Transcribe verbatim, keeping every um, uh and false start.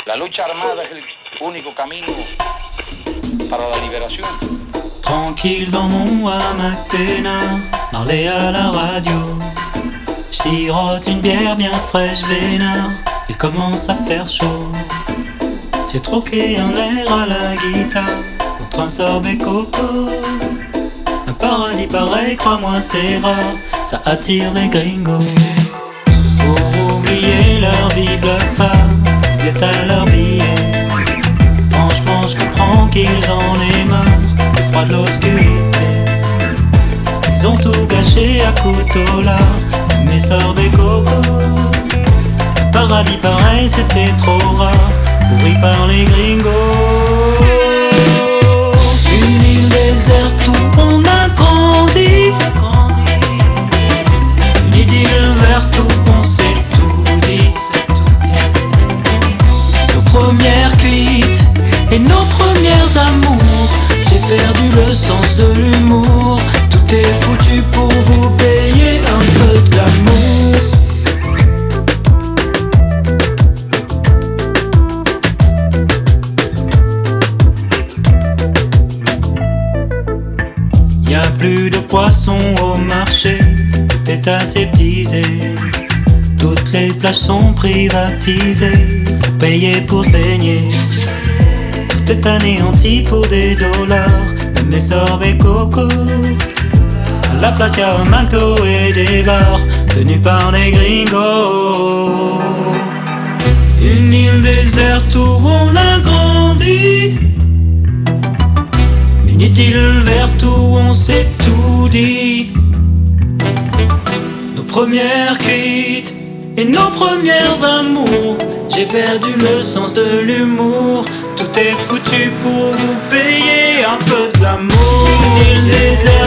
La lucha armada es el único camino para la liberación. Tranquille dans mon hamac peinard, parler à la radio. J'sirote une bière bien fraîche vénard, il commence à faire chaud. J'ai troqué un air à la guitare contre un sorbet coco. Un paradis pareil, crois-moi c'est rare, ça attire les gringos. Pour oublier leur vie de femme, ils étalent leur billet. Franchement je comprends qu'ils en aient marre du froid de l'obscurité. Ils ont tout gâché à couteau là, mes sorbets coco. Un paradis pareil c'était trop rare, pourri par les gringos. Une île déserte où on a grandi, une idylle verte où on s'est tout dit. Nos premières cuites et nos premières amours, j'ai perdu le sens de l'humour. Tout est foutu pour vous payer un peu de l'amour. Y'a plus de poissons au marché, tout est aseptisé. Toutes les plages sont privatisées, faut payer pour se baigner. Tout est anéanti pour des dollars, même mes sorbets coco. À la place y'a un McDo et des bars, tenus par les gringos. Une île déserte où on a grandi, une idylle verte où on s'est tout dit. Nos premières cuites et nos premières amours, j'ai perdu le sens de l'humour. Tout est foutu pour vous payer un peu de l'amour. Une île déserte